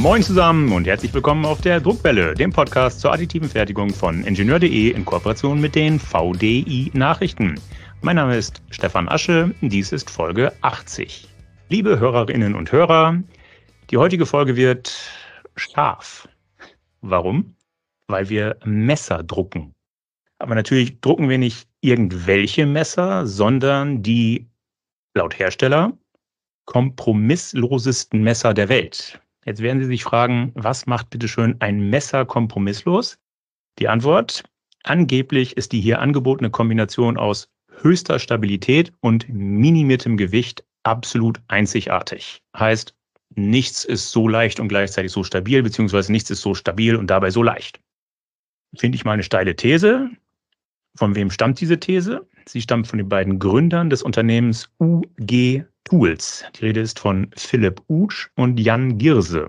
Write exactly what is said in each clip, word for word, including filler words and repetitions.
Moin zusammen und herzlich willkommen auf der Druckwelle, dem Podcast zur additiven Fertigung von Ingenieur punkt de in Kooperation mit den V D I Nachrichten. Mein Name ist Stefan Asche, dies ist Folge achtzig. Liebe Hörerinnen und Hörer, die heutige Folge wird scharf. Warum? Weil wir Messer drucken. Aber natürlich drucken wir nicht irgendwelche Messer, sondern die, laut Hersteller, kompromisslosesten Messer der Welt. Jetzt werden Sie sich fragen, was macht bitteschön ein Messer kompromisslos? Die Antwort: Angeblich ist die hier angebotene Kombination aus höchster Stabilität und minimiertem Gewicht absolut einzigartig. Heißt, nichts ist so leicht und gleichzeitig so stabil, beziehungsweise nichts ist so stabil und dabei so leicht. Finde ich mal eine steile These. Von wem stammt diese These? Sie stammt von den beiden Gründern des Unternehmens U G Tools. Die Rede ist von Philipp Utsch und Jan Gierse.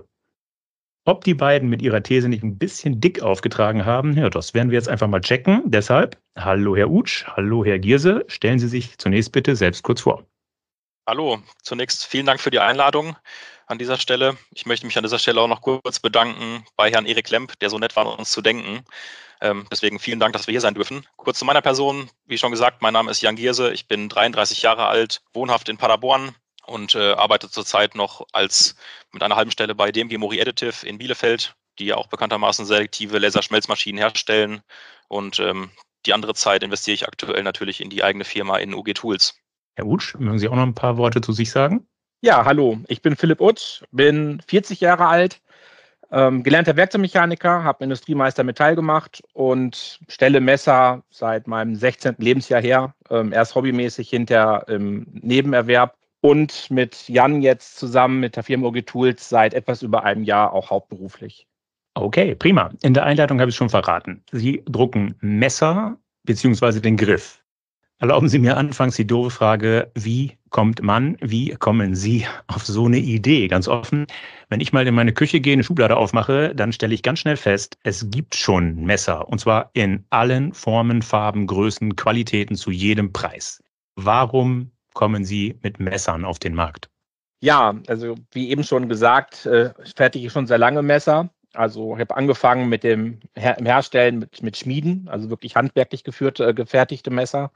Ob die beiden mit ihrer These nicht ein bisschen dick aufgetragen haben, ja, das werden wir jetzt einfach mal checken. Deshalb, hallo Herr Utsch, hallo Herr Gierse, stellen Sie sich zunächst bitte selbst kurz vor. Hallo, zunächst vielen Dank für die Einladung an dieser Stelle. Ich möchte mich an dieser Stelle auch noch kurz bedanken bei Herrn Erik Lemp, der so nett war, an uns zu denken. Ähm, deswegen vielen Dank, dass wir hier sein dürfen. Kurz zu meiner Person. Wie schon gesagt, mein Name ist Jan Gierse. Ich bin dreiunddreißig Jahre alt, wohnhaft in Paderborn und äh, arbeite zurzeit noch als mit einer halben Stelle bei D M G Mori Additive in Bielefeld, die ja auch bekanntermaßen selektive Laserschmelzmaschinen herstellen. Und ähm, die andere Zeit investiere ich aktuell natürlich in die eigene Firma in U G Tools. Herr Utsch, mögen Sie auch noch ein paar Worte zu sich sagen? Ja, hallo, ich bin Philipp Utsch, bin vierzig Jahre alt, ähm, gelernter Werkzeugmechaniker, habe Industriemeister Metall gemacht und stelle Messer seit meinem sechzehnten Lebensjahr her, ähm, erst hobbymäßig, hinter im Nebenerwerb und mit Jan jetzt zusammen mit der Firma U G Tools seit etwas über einem Jahr auch hauptberuflich. Okay, prima. In der Einleitung habe ich es schon verraten. Sie drucken Messer bzw. den Griff. Erlauben Sie mir anfangs die doofe Frage, wie kommt man, wie kommen Sie auf so eine Idee? Ganz offen, wenn ich mal in meine Küche gehe, eine Schublade aufmache, dann stelle ich ganz schnell fest, es gibt schon Messer. Und zwar in allen Formen, Farben, Größen, Qualitäten zu jedem Preis. Warum kommen Sie mit Messern auf den Markt? Ja, also wie eben schon gesagt, äh, fertige ich schon sehr lange Messer. Also ich habe angefangen mit dem Her- Herstellen mit, mit Schmieden, also wirklich handwerklich geführte, äh, gefertigte Messer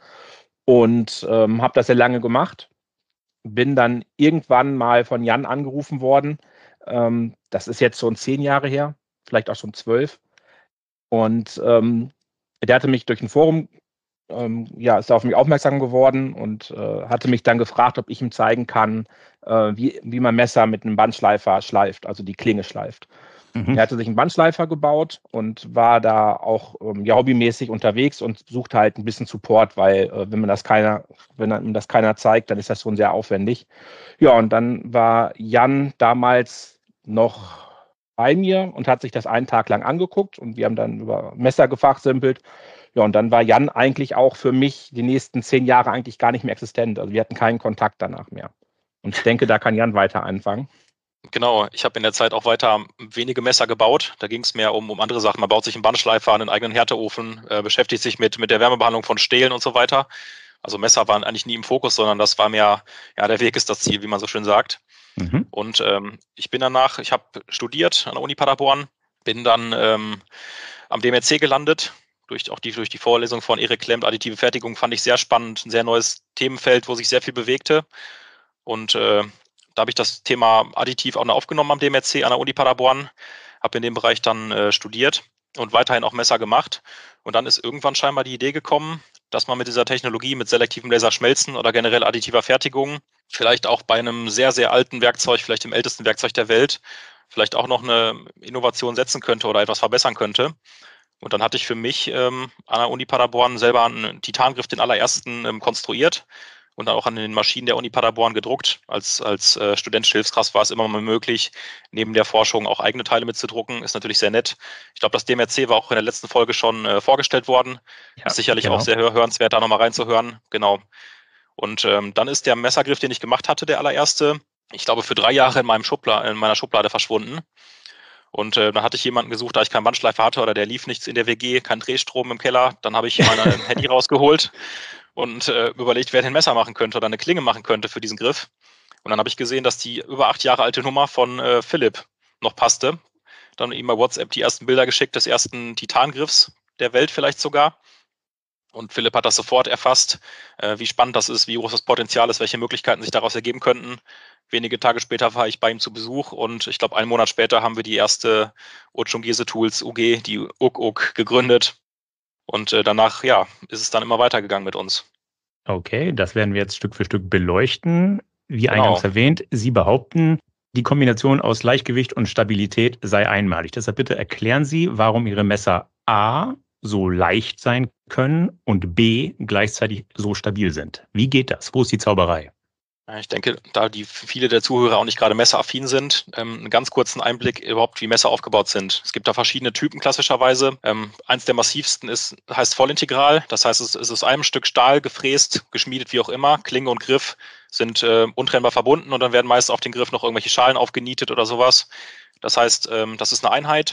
und ähm, habe das sehr lange gemacht. Bin dann irgendwann mal von Jan angerufen worden. Ähm, das ist jetzt schon zehn Jahre her, vielleicht auch schon zwölf. Und ähm, der hatte mich durch ein Forum, ähm, ja, ist auf mich aufmerksam geworden und äh, hatte mich dann gefragt, ob ich ihm zeigen kann, äh, wie, wie man Messer mit einem Bandschleifer schleift, also die Klinge schleift. Mhm. Er hatte sich einen Bandschleifer gebaut und war da auch ähm, ja, hobbymäßig unterwegs und suchte halt ein bisschen Support, weil äh, wenn man das keiner, wenn einem das keiner zeigt, dann ist das schon sehr aufwendig. Ja, und dann war Jan damals noch bei mir und hat sich das einen Tag lang angeguckt und wir haben dann über Messer gefachsimpelt. Ja, und dann war Jan eigentlich auch für mich die nächsten zehn Jahre eigentlich gar nicht mehr existent. Also wir hatten keinen Kontakt danach mehr. Und ich denke, da kann Jan weiter anfangen. Genau, ich habe in der Zeit auch weiter wenige Messer gebaut. Da ging es mehr um, um andere Sachen. Man baut sich einen Bandschleifer, einen eigenen Härteofen, äh, beschäftigt sich mit, mit der Wärmebehandlung von Stählen und so weiter. Also Messer waren eigentlich nie im Fokus, sondern das war mehr, ja, der Weg ist das Ziel, wie man so schön sagt. Mhm. Und ähm, ich bin danach, ich habe studiert an der Uni Paderborn, bin dann ähm, am D M R C gelandet. Durch, auch die, durch die Vorlesung von Erik Lemp, additive Fertigung, fand ich sehr spannend, ein sehr neues Themenfeld, wo sich sehr viel bewegte. Und äh, da habe ich das Thema Additiv auch noch aufgenommen am D M R C an der Uni Paderborn, habe in dem Bereich dann äh, studiert und weiterhin auch Messer gemacht. Und dann ist irgendwann scheinbar die Idee gekommen, dass man mit dieser Technologie, mit selektivem Laserschmelzen oder generell additiver Fertigung, vielleicht auch bei einem sehr, sehr alten Werkzeug, vielleicht dem ältesten Werkzeug der Welt, vielleicht auch noch eine Innovation setzen könnte oder etwas verbessern könnte. Und dann hatte ich für mich ähm, an der Uni Paderborn selber einen Titangriff, den allerersten, ähm, konstruiert und dann auch an den Maschinen der Uni Paderborn gedruckt. Als, als äh, studentische Hilfskraft war es immer mal möglich, neben der Forschung auch eigene Teile mitzudrucken. Ist natürlich sehr nett. Ich glaube, das D M R C war auch in der letzten Folge schon äh, vorgestellt worden. Ja, ist sicherlich genau. auch sehr hör hörenswert, da nochmal reinzuhören. Genau. Und ähm, dann ist der Messergriff, den ich gemacht hatte, der allererste, ich glaube, für drei Jahre in, meinem Schubla in meiner Schublade verschwunden. Und äh, dann hatte ich jemanden gesucht, da ich keinen Bandschleifer hatte oder der lief nichts in der W G, kein Drehstrom im Keller. Dann habe ich mein Handy rausgeholt und äh, überlegt, wer den Messer machen könnte oder eine Klinge machen könnte für diesen Griff. Und dann habe ich gesehen, dass die über acht Jahre alte Nummer von äh, Philipp noch passte. Dann ihm bei WhatsApp die ersten Bilder geschickt des ersten Titangriffs der Welt vielleicht sogar. Und Philipp hat das sofort erfasst, äh, wie spannend das ist, wie groß das Potenzial ist, welche Möglichkeiten sich daraus ergeben könnten. Wenige Tage später war ich bei ihm zu Besuch und ich glaube, einen Monat später haben wir die erste Ochungese Tools U G, die U K U K, gegründet. Und äh, danach, ja, ist es dann immer weitergegangen mit uns. Okay, das werden wir jetzt Stück für Stück beleuchten. Wie Genau. eingangs erwähnt, Sie behaupten, die Kombination aus Gleichgewicht und Stabilität sei einmalig. Deshalb bitte erklären Sie, warum Ihre Messer A so leicht sein können und B gleichzeitig so stabil sind. Wie geht das? Wo ist die Zauberei? Ich denke, da die viele der Zuhörer auch nicht gerade messeraffin sind, ähm, einen ganz kurzen Einblick überhaupt, wie Messer aufgebaut sind. Es gibt da verschiedene Typen klassischerweise. Ähm, eins der massivsten ist, heißt Vollintegral. Das heißt, es ist aus einem Stück Stahl gefräst, geschmiedet, wie auch immer. Klinge und Griff sind äh, untrennbar verbunden und dann werden meist auf den Griff noch irgendwelche Schalen aufgenietet oder sowas. Das heißt, ähm, das ist eine Einheit.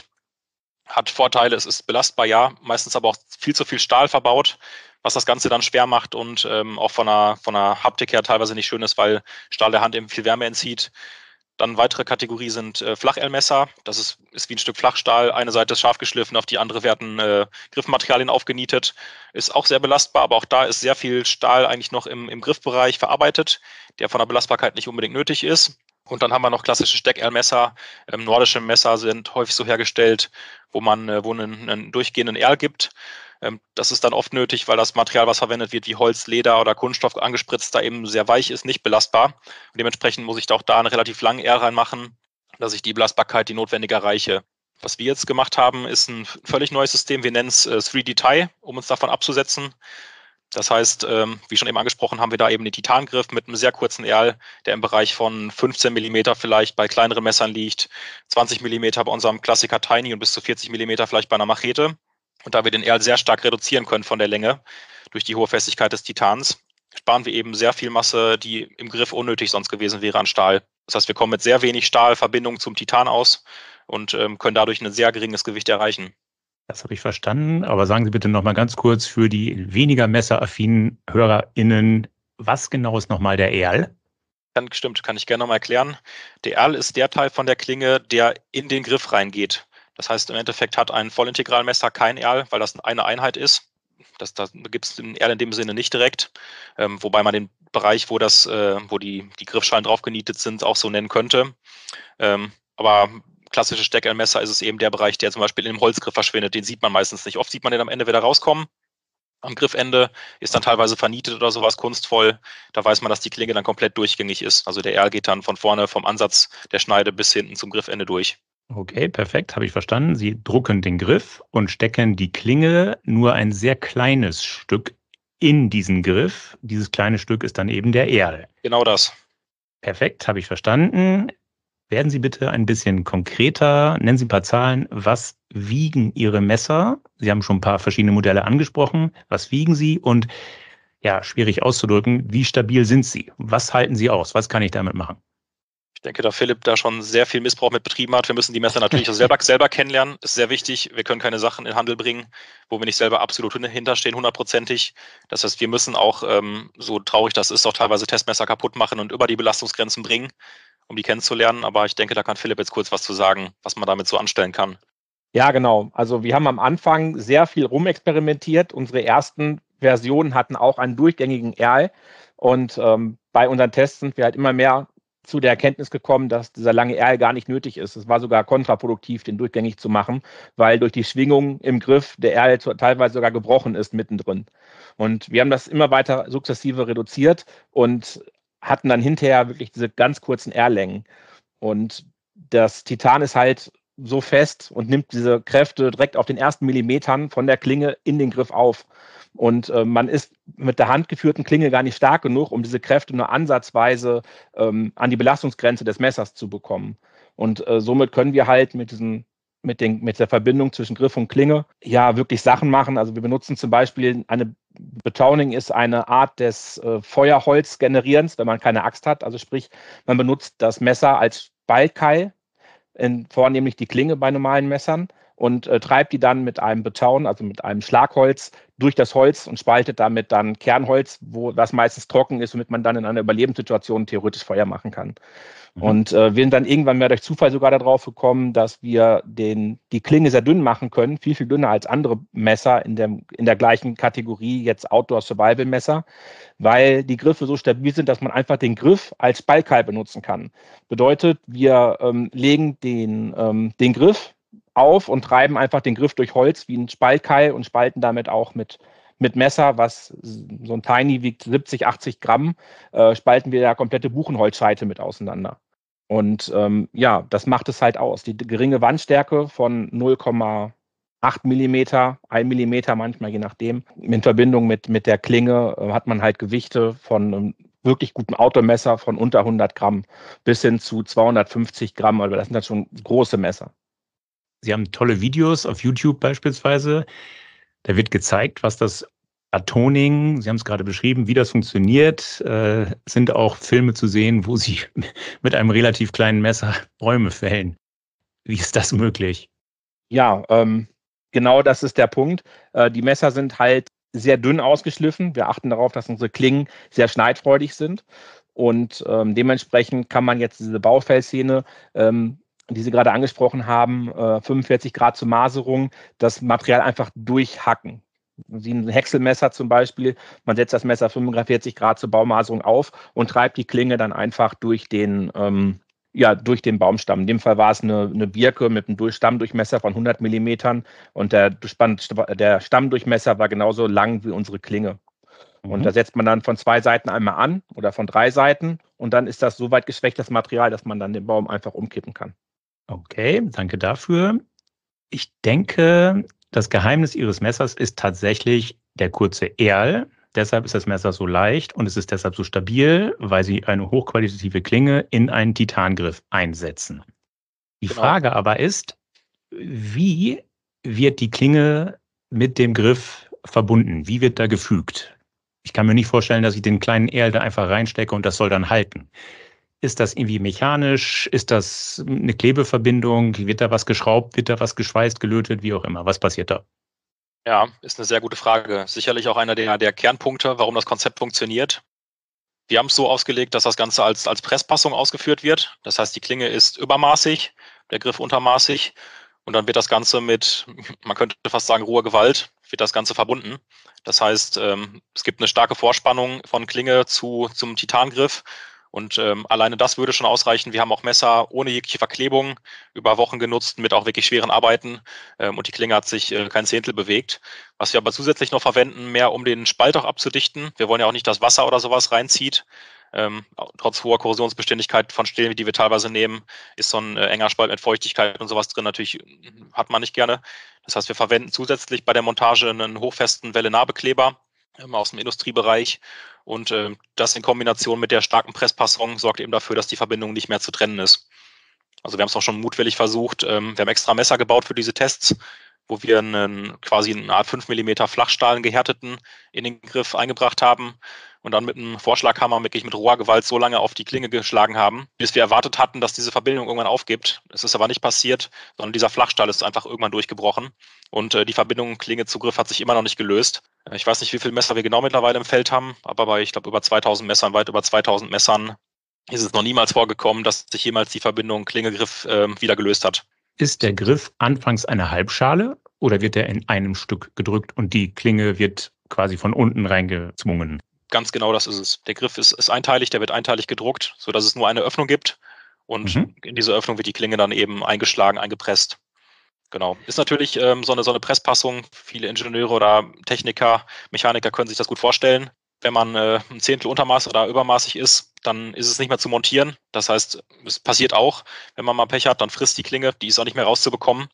Hat Vorteile, es ist belastbar, ja, meistens aber auch viel zu viel Stahl verbaut, was das Ganze dann schwer macht und ähm, auch von der, von der Haptik her teilweise nicht schön ist, weil Stahl der Hand eben viel Wärme entzieht. Dann weitere Kategorie sind äh, Flach-L-Messer. Das ist, ist wie ein Stück Flachstahl. Eine Seite ist scharf geschliffen, auf die andere werden äh, Griffmaterialien aufgenietet. Ist auch sehr belastbar, aber auch da ist sehr viel Stahl eigentlich noch im, im Griffbereich verarbeitet, der von der Belastbarkeit nicht unbedingt nötig ist. Und dann haben wir noch klassische Steck-Erl-Messer. Ähm, nordische Messer sind häufig so hergestellt, wo man äh, wo einen, einen durchgehenden Erl gibt. Ähm, das ist dann oft nötig, weil das Material, was verwendet wird, wie Holz, Leder oder Kunststoff angespritzt, da eben sehr weich ist, nicht belastbar. Und dementsprechend muss ich da auch da einen relativ langen Erl reinmachen, dass ich die Belastbarkeit, die notwendige, erreiche. Was wir jetzt gemacht haben, ist ein völlig neues System. Wir nennen es äh, drei D Tie, um uns davon abzusetzen. Das heißt, ähm, wie schon eben angesprochen, haben wir da eben den Titangriff mit einem sehr kurzen Erl, der im Bereich von fünfzehn Millimeter vielleicht bei kleineren Messern liegt, zwanzig Millimeter bei unserem Klassiker Tiny und bis zu vierzig Millimeter vielleicht bei einer Machete. Und da wir den Erl sehr stark reduzieren können von der Länge durch die hohe Festigkeit des Titans, sparen wir eben sehr viel Masse, die im Griff unnötig sonst gewesen wäre an Stahl. Das heißt, wir kommen mit sehr wenig Stahlverbindung zum Titan aus und ähm, können dadurch ein sehr geringes Gewicht erreichen. Das habe ich verstanden, aber sagen Sie bitte noch mal ganz kurz für die weniger messeraffinen HörerInnen, was genau ist nochmal der Erl? Dann stimmt, kann ich gerne nochmal erklären. Der Erl ist der Teil von der Klinge, der in den Griff reingeht. Das heißt, im Endeffekt hat ein Vollintegralmesser kein Erl, weil das eine Einheit ist. Das, da gibt es den Erl in dem Sinne nicht direkt, ähm, wobei man den Bereich, wo, das, äh, wo die, die Griffschalen drauf genietet sind, auch so nennen könnte. Ähm, aber klassische Steckerlmesser ist es eben der Bereich, der zum Beispiel in dem Holzgriff verschwindet. Den sieht man meistens nicht. Oft sieht man den am Ende wieder rauskommen. Am Griffende ist dann teilweise vernietet oder sowas kunstvoll. Da weiß man, dass die Klinge dann komplett durchgängig ist. Also der Erl geht dann von vorne vom Ansatz der Schneide bis hinten zum Griffende durch. Okay, perfekt, habe ich verstanden. Sie drucken den Griff und stecken die Klinge nur ein sehr kleines Stück in diesen Griff. Dieses kleine Stück ist dann eben der Erl. Genau das. Perfekt, habe ich verstanden. Werden Sie bitte ein bisschen konkreter, nennen Sie ein paar Zahlen. Was wiegen Ihre Messer? Sie haben schon ein paar verschiedene Modelle angesprochen. Was wiegen sie? Und ja, schwierig auszudrücken, wie stabil sind sie? Was halten sie aus? Was kann ich damit machen? Ich denke, da Philipp da schon sehr viel Missbrauch mit betrieben hat. Wir müssen die Messer natürlich auch selber, selber kennenlernen. Das ist sehr wichtig. Wir können keine Sachen in den Handel bringen, wo wir nicht selber absolut hinterstehen, hundertprozentig. Das heißt, wir müssen auch, ähm, so traurig das ist, auch teilweise Testmesser kaputt machen und über die Belastungsgrenzen bringen, um die kennenzulernen. Aber ich denke, da kann Philipp jetzt kurz was zu sagen, was man damit so anstellen kann. Ja, genau. Also wir haben am Anfang sehr viel rumexperimentiert. Unsere ersten Versionen hatten auch einen durchgängigen Erl. Und ähm, bei unseren Tests sind wir halt immer mehr zu der Erkenntnis gekommen, dass dieser lange Erl gar nicht nötig ist. Es war sogar kontraproduktiv, den durchgängig zu machen, weil durch die Schwingung im Griff der Erl teilweise sogar gebrochen ist mittendrin. Und wir haben das immer weiter sukzessive reduziert und hatten dann hinterher wirklich diese ganz kurzen Erllängen. Und das Titan ist halt so fest und nimmt diese Kräfte direkt auf den ersten Millimetern von der Klinge in den Griff auf. Und äh, man ist mit der handgeführten Klinge gar nicht stark genug, um diese Kräfte nur ansatzweise ähm, an die Belastungsgrenze des Messers zu bekommen. Und äh, somit können wir halt mit diesen, mit, den, mit der Verbindung zwischen Griff und Klinge ja wirklich Sachen machen. Also wir benutzen zum Beispiel eine Betowning ist eine Art des äh, Feuerholzgenerierens, wenn man keine Axt hat. Also sprich, man benutzt das Messer als Spaltkeil, in, vornehmlich die Klinge bei normalen Messern. und äh, treibt die dann mit einem Beton, also mit einem Schlagholz, durch das Holz und spaltet damit dann Kernholz, wo das meistens trocken ist, womit man dann in einer Überlebenssituation theoretisch Feuer machen kann. Mhm. Und äh, wir sind dann irgendwann mehr durch Zufall sogar darauf gekommen, dass wir den, die Klinge sehr dünn machen können, viel, viel dünner als andere Messer in, dem, in der gleichen Kategorie, jetzt Outdoor-Survival-Messer, weil die Griffe so stabil sind, dass man einfach den Griff als Spaltkeil benutzen kann. Bedeutet, wir ähm, legen den, ähm, den Griff auf und treiben einfach den Griff durch Holz wie ein Spaltkeil und spalten damit auch mit, mit Messer, was so ein Tiny wiegt siebzig, achtzig Gramm, äh, spalten wir da komplette Buchenholzscheite mit auseinander. Und ähm, ja, das macht es halt aus. Die geringe Wandstärke von null Komma acht Millimeter, ein Millimeter manchmal, je nachdem. In Verbindung mit, mit der Klinge äh, hat man halt Gewichte von einem wirklich guten Outdoor-Messer von unter hundert Gramm bis hin zu zweihundertfünfzig Gramm. Also das sind dann schon große Messer. Sie haben tolle Videos auf YouTube beispielsweise. Da wird gezeigt, was das Atoning, Sie haben es gerade beschrieben, wie das funktioniert. Äh, sind auch Filme zu sehen, wo Sie mit einem relativ kleinen Messer Bäume fällen. Wie ist das möglich? Ja, ähm, genau das ist der Punkt. Äh, die Messer sind halt sehr dünn ausgeschliffen. Wir achten darauf, dass unsere Klingen sehr schneidfreudig sind. Und ähm, dementsprechend kann man jetzt diese Baufellszene, ähm, die Sie gerade angesprochen haben, äh, fünfundvierzig Grad zur Maserung, das Material einfach durchhacken. Wie ein Häckselmesser zum Beispiel. Man setzt das Messer fünfundvierzig Grad zur Baumaserung auf und treibt die Klinge dann einfach durch den, ähm, ja, durch den Baumstamm. In dem Fall war es eine, eine Birke mit einem Stammdurchmesser von hundert Millimetern und der, der Stammdurchmesser war genauso lang wie unsere Klinge. Mhm. Und da setzt man dann von zwei Seiten einmal an oder von drei Seiten und dann ist das so weit geschwächtes Material, dass man dann den Baum einfach umkippen kann. Okay, danke dafür. Ich denke, das Geheimnis Ihres Messers ist tatsächlich der kurze Erl. Deshalb ist das Messer so leicht und es ist deshalb so stabil, weil Sie eine hochqualitative Klinge in einen Titangriff einsetzen. Die Genau. Frage aber ist, wie wird die Klinge mit dem Griff verbunden? Wie wird da gefügt? Ich kann mir nicht vorstellen, dass ich den kleinen Erl da einfach reinstecke und das soll dann halten. Ist das irgendwie mechanisch? Ist das eine Klebeverbindung? Wird da was geschraubt? Wird da was geschweißt, gelötet? Wie auch immer. Was passiert da? Ja, ist eine sehr gute Frage. Sicherlich auch einer der, der Kernpunkte, warum das Konzept funktioniert. Wir haben es so ausgelegt, dass das Ganze als, als Presspassung ausgeführt wird. Das heißt, die Klinge ist übermaßig, der Griff untermaßig und dann wird das Ganze mit, man könnte fast sagen, roher Gewalt, wird das Ganze verbunden. Das heißt, ähm, es gibt eine starke Vorspannung von Klinge zu, zum Titangriff. Und ähm, alleine das würde schon ausreichen. Wir haben auch Messer ohne jegliche Verklebung über Wochen genutzt mit auch wirklich schweren Arbeiten. Ähm, und die Klinge hat sich äh, kein Zehntel bewegt. Was wir aber zusätzlich noch verwenden, mehr um den Spalt auch abzudichten. Wir wollen ja auch nicht, dass Wasser oder sowas reinzieht. Ähm, trotz hoher Korrosionsbeständigkeit von Stählen, die wir teilweise nehmen, ist so ein äh, enger Spalt mit Feuchtigkeit und sowas drin. Natürlich hat man nicht gerne. Das heißt, wir verwenden zusätzlich bei der Montage einen hochfesten Welle-Nahbekleber aus dem Industriebereich und äh, das in Kombination mit der starken Presspassung sorgt eben dafür, dass die Verbindung nicht mehr zu trennen ist. Also wir haben es auch schon mutwillig versucht. Ähm, wir haben extra Messer gebaut für diese Tests, wo wir einen, quasi eine Art fünf Millimeter Flachstahl, einen gehärteten, in den Griff eingebracht haben und dann mit einem Vorschlaghammer wirklich mit roher Gewalt so lange auf die Klinge geschlagen haben, bis wir erwartet hatten, dass diese Verbindung irgendwann aufgibt. Es ist aber nicht passiert, sondern dieser Flachstahl ist einfach irgendwann durchgebrochen und äh, die Verbindung Klinge zu Griff hat sich immer noch nicht gelöst. Ich weiß nicht, wie viele Messer wir genau mittlerweile im Feld haben, aber bei, ich glaube, über zweitausend Messern, weit über zweitausend Messern ist es noch niemals vorgekommen, dass sich jemals die Verbindung Klinge-Griff äh, wieder gelöst hat. Ist der Griff anfangs eine Halbschale oder wird er in einem Stück gedrückt und die Klinge wird quasi von unten reingezwungen? Ganz genau das ist es. Der Griff ist, ist einteilig, der wird einteilig gedruckt, sodass es nur eine Öffnung gibt und mhm. in diese Öffnung wird die Klinge dann eben eingeschlagen, eingepresst. Genau. Ist natürlich ähm, so eine, so eine Presspassung. Viele Ingenieure oder Techniker, Mechaniker können sich das gut vorstellen. Wenn man äh, ein Zehntel Untermaß oder übermaßig ist, dann ist es nicht mehr zu montieren. Das heißt, es passiert auch, wenn man mal Pech hat, dann frisst die Klinge, die ist auch nicht mehr rauszubekommen,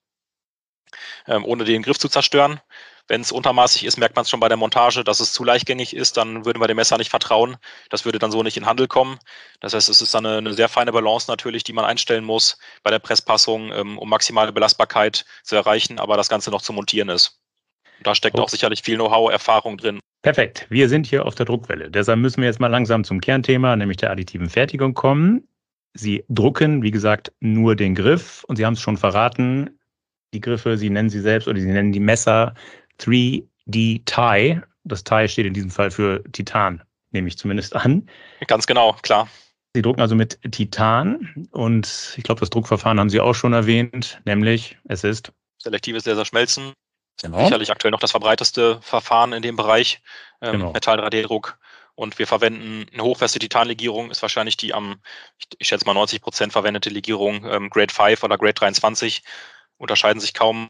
ähm, ohne den Griff zu zerstören. Wenn es untermaßig ist, merkt man es schon bei der Montage, dass es zu leichtgängig ist, dann würden wir dem Messer nicht vertrauen. Das würde dann so nicht in Handel kommen. Das heißt, es ist dann eine, eine sehr feine Balance natürlich, die man einstellen muss bei der Presspassung, ähm, um maximale Belastbarkeit zu erreichen, aber das Ganze noch zu montieren ist. Und da steckt oh. auch sicherlich viel Know-how, Erfahrung drin. Perfekt. Wir sind hier auf der Druckwelle. Deshalb müssen wir jetzt mal langsam zum Kernthema, nämlich der additiven Fertigung kommen. Sie drucken, wie gesagt, nur den Griff und Sie haben es schon verraten, die Griffe, Sie nennen sie selbst oder Sie nennen die Messer drei D Tie. Das Tie steht in diesem Fall für Titan, nehme ich zumindest an. Ganz genau, klar. Sie drucken also mit Titan und ich glaube, das Druckverfahren haben Sie auch schon erwähnt, nämlich es ist selektives Laserschmelzen. Genau. Sicherlich aktuell noch das verbreiteste Verfahren in dem Bereich, ähm, Genau. Metall drei D-Druck. Und wir verwenden eine hochfeste Titanlegierung, ist wahrscheinlich die am, ich, ich schätze mal neunzig Prozent verwendete Legierung, ähm, Grade fünf oder Grade dreiundzwanzig, unterscheiden sich kaum.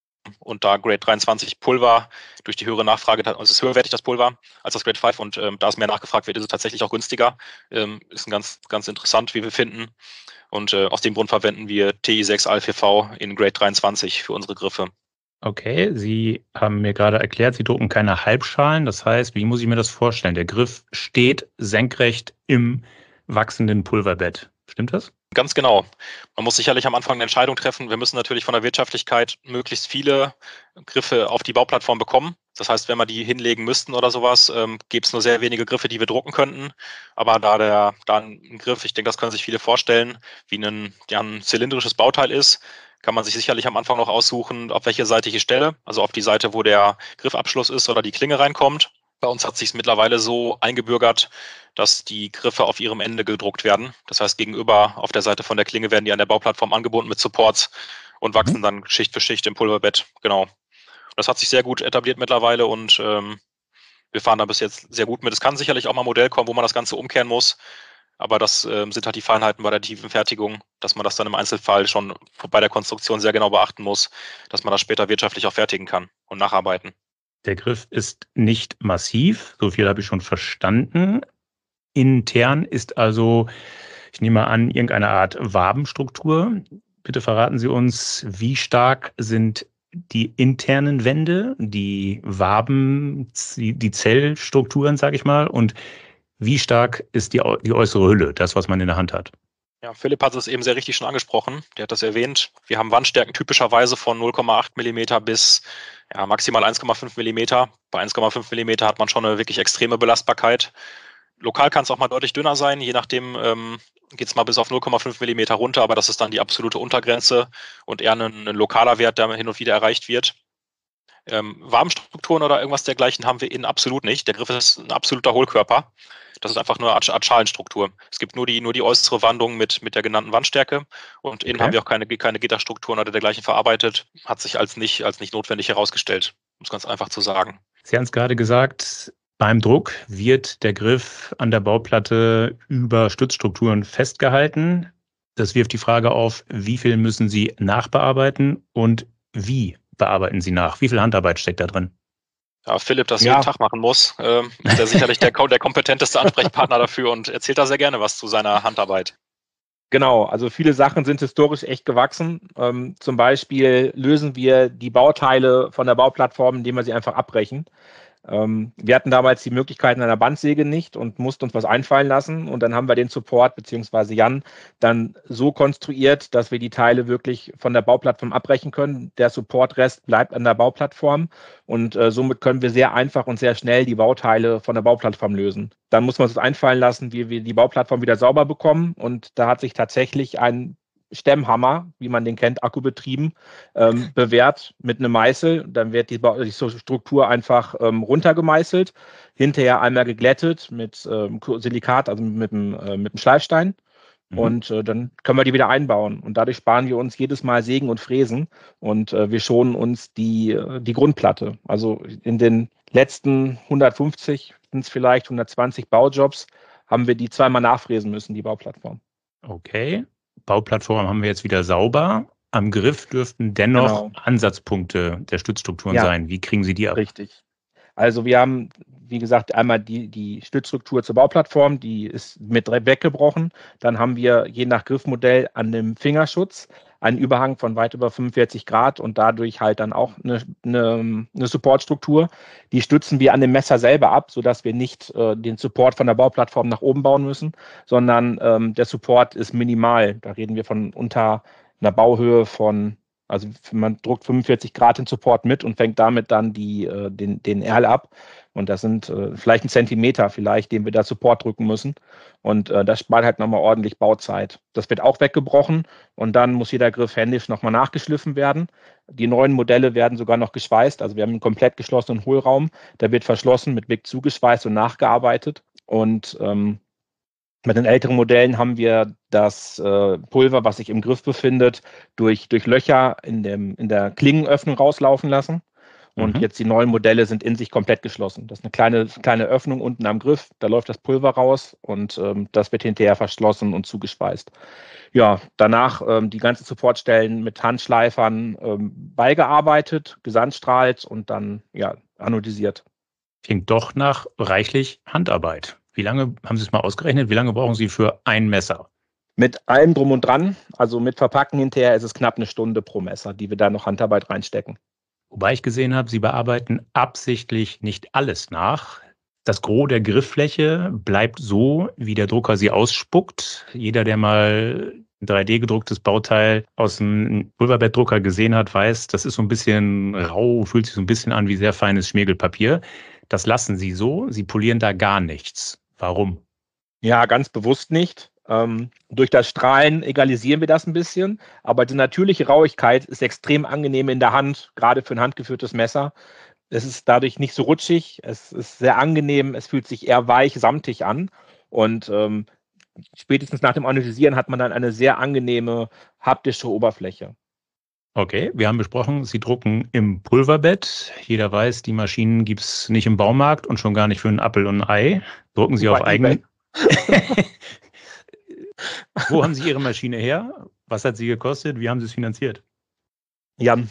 Und da Grade dreiundzwanzig Pulver durch die höhere Nachfrage, also es ist höherwertig das Pulver als das Grade fünf und ähm, da es mehr nachgefragt wird, ist es tatsächlich auch günstiger. Ähm, ist ein ganz, ganz interessant, wie wir finden. Und äh, aus dem Grund verwenden wir T I sechs A L vier V in Grade dreiundzwanzig für unsere Griffe. Okay, Sie haben mir gerade erklärt, Sie drucken keine Halbschalen. Das heißt, wie muss ich mir das vorstellen? Der Griff steht senkrecht im wachsenden Pulverbett. Stimmt das? Ganz genau. Man muss sicherlich am Anfang eine Entscheidung treffen. Wir müssen natürlich von der Wirtschaftlichkeit möglichst viele Griffe auf die Bauplattform bekommen. Das heißt, wenn wir die hinlegen müssten oder sowas, ähm, gäbe es nur sehr wenige Griffe, die wir drucken könnten. Aber da der da ein Griff, ich denke, das können sich viele vorstellen, wie ein, ja, ein zylindrisches Bauteil ist, kann man sich sicherlich am Anfang noch aussuchen, auf welche Seite ich stelle. Also auf die Seite, wo der Griffabschluss ist oder die Klinge reinkommt. Bei uns hat sich mittlerweile so eingebürgert, dass die Griffe auf ihrem Ende gedruckt werden. Das heißt, gegenüber auf der Seite von der Klinge werden die an der Bauplattform angebunden mit Supports und wachsen mhm. dann Schicht für Schicht im Pulverbett. Genau. Das hat sich sehr gut etabliert mittlerweile und ähm, wir fahren da bis jetzt sehr gut mit. Es kann sicherlich auch mal ein Modell kommen, wo man das Ganze umkehren muss. Aber das ähm, sind halt die Feinheiten bei der tiefen Fertigung, dass man das dann im Einzelfall schon bei der Konstruktion sehr genau beachten muss, dass man das später wirtschaftlich auch fertigen kann und nacharbeiten. Der Griff ist nicht massiv, so viel habe ich schon verstanden. Intern ist also, ich nehme an, irgendeine Art Wabenstruktur. Bitte verraten Sie uns, wie stark sind die internen Wände, die Waben, die Zellstrukturen, sage ich mal, und wie stark ist die, die äußere Hülle, das, was man in der Hand hat? Ja, Philipp hat es eben sehr richtig schon angesprochen. Der hat das erwähnt. Wir haben Wandstärken typischerweise von null Komma acht Millimeter bis ja, maximal eins Komma fünf Millimeter. Bei eins Komma fünf Millimeter hat man schon eine wirklich extreme Belastbarkeit. Lokal kann es auch mal deutlich dünner sein. Je nachdem ähm, geht es mal bis auf null Komma fünf Millimeter runter, aber das ist dann die absolute Untergrenze und eher ein, ein lokaler Wert, der hin und wieder erreicht wird. Ähm, Wabenstrukturen oder irgendwas dergleichen haben wir innen absolut nicht. Der Griff ist ein absoluter Hohlkörper. Das ist einfach nur eine Art Schalenstruktur. Es gibt nur die, nur die äußere Wandung mit, mit der genannten Wandstärke und innen okay. haben wir auch keine, keine Gitterstrukturen oder dergleichen verarbeitet. Hat sich als nicht, als nicht notwendig herausgestellt, um es ganz einfach zu sagen. Sie haben es gerade gesagt, beim Druck wird der Griff an der Bauplatte über Stützstrukturen festgehalten. Das wirft die Frage auf, wie viel müssen Sie nachbearbeiten und wie bearbeiten Sie nach? Wie viel Handarbeit steckt da drin? Ja, Philipp das ja. jeden Tag machen muss, ähm, ist er sicherlich der, der kompetenteste Ansprechpartner dafür und erzählt da sehr gerne was zu seiner Handarbeit. Genau, also viele Sachen sind historisch echt gewachsen. Ähm, zum Beispiel lösen wir die Bauteile von der Bauplattform, indem wir sie einfach abbrechen. Ähm, wir hatten damals die Möglichkeiten einer Bandsäge nicht und mussten uns was einfallen lassen. Und dann haben wir den Support beziehungsweise Jan dann so konstruiert, dass wir die Teile wirklich von der Bauplattform abbrechen können. Der Supportrest bleibt an der Bauplattform und äh, somit können wir sehr einfach und sehr schnell die Bauteile von der Bauplattform lösen. Dann muss man uns einfallen lassen, wie wir die Bauplattform wieder sauber bekommen. Und da hat sich tatsächlich ein Stemmhammer, wie man den kennt, akkubetrieben, ähm, bewährt mit einem Meißel. Dann wird die, die Struktur einfach ähm, runtergemeißelt, hinterher einmal geglättet mit ähm, Silikat, also mit dem, äh, mit dem Schleifstein. Mhm. Und äh, dann können wir die wieder einbauen. Und dadurch sparen wir uns jedes Mal Sägen und Fräsen und äh, wir schonen uns die, die Grundplatte. Also in den letzten hundertfünfzig, sind es vielleicht hundertzwanzig Baujobs, haben wir die zweimal nachfräsen müssen, die Bauplattform. Okay. Bauplattform haben wir jetzt wieder sauber. Am Griff dürften dennoch genau. Ansatzpunkte der Stützstrukturen ja. sein. Wie kriegen Sie die ab? Richtig. Also wir haben, wie gesagt, einmal die, die Stützstruktur zur Bauplattform, die ist mit weggebrochen. Dann haben wir je nach Griffmodell an dem Fingerschutz einen Überhang von weit über fünfundvierzig Grad und dadurch halt dann auch eine, eine, eine Supportstruktur. Die stützen wir an dem Messer selber ab, sodass wir nicht äh, den Support von der Bauplattform nach oben bauen müssen, sondern ähm, der Support ist minimal. Da reden wir von unter einer Bauhöhe von Also man druckt fünfundvierzig Grad den Support mit und fängt damit dann die, äh, den, den Erl ab. Und das sind äh, vielleicht ein Zentimeter vielleicht, den wir da Support drücken müssen. Und äh, das spart halt nochmal ordentlich Bauzeit. Das wird auch weggebrochen und dann muss jeder Griff händisch nochmal nachgeschliffen werden. Die neuen Modelle werden sogar noch geschweißt. Also wir haben einen komplett geschlossenen Hohlraum. Der wird verschlossen, mit Wick zugeschweißt und nachgearbeitet. Und ähm, mit den älteren Modellen haben wir das äh, Pulver, was sich im Griff befindet, durch, durch Löcher in, dem, in der Klingenöffnung rauslaufen lassen. Und mhm. jetzt die neuen Modelle sind in sich komplett geschlossen. Das ist eine kleine, kleine Öffnung unten am Griff, da läuft das Pulver raus und ähm, das wird hinterher verschlossen und zugeschweißt. Ja, danach ähm, die ganzen Supportstellen mit Handschleifern ähm, beigearbeitet, gesandstrahlt und dann ja, anodisiert. Klingt doch nach reichlich Handarbeit. Wie lange, haben Sie es mal ausgerechnet, wie lange brauchen Sie für ein Messer? Mit allem drum und dran, also mit Verpacken hinterher, ist es knapp eine Stunde pro Messer, die wir da noch Handarbeit reinstecken. Wobei ich gesehen habe, Sie bearbeiten absichtlich nicht alles nach. Das Gros der Grifffläche bleibt so, wie der Drucker sie ausspuckt. Jeder, der mal ein drei D gedrucktes Bauteil aus einem Pulverbettdrucker gesehen hat, weiß, das ist so ein bisschen rau, fühlt sich so ein bisschen an wie sehr feines Schmirgelpapier. Das lassen Sie so, Sie polieren da gar nichts. Warum? Ja, ganz bewusst nicht. Ähm, durch das Strahlen egalisieren wir das ein bisschen, aber die natürliche Rauigkeit ist extrem angenehm in der Hand, gerade für ein handgeführtes Messer. Es ist dadurch nicht so rutschig, es ist sehr angenehm, es fühlt sich eher weich, samtig an und ähm, spätestens nach dem Anodisieren hat man dann eine sehr angenehme haptische Oberfläche. Okay, wir haben besprochen, Sie drucken im Pulverbett. Jeder weiß, die Maschinen gibt es nicht im Baumarkt und schon gar nicht für einen Apfel und ein Ei. Drucken Sie auf eigenen. Wo haben Sie Ihre Maschine her? Was hat sie gekostet? Wie haben Sie es finanziert? Jan.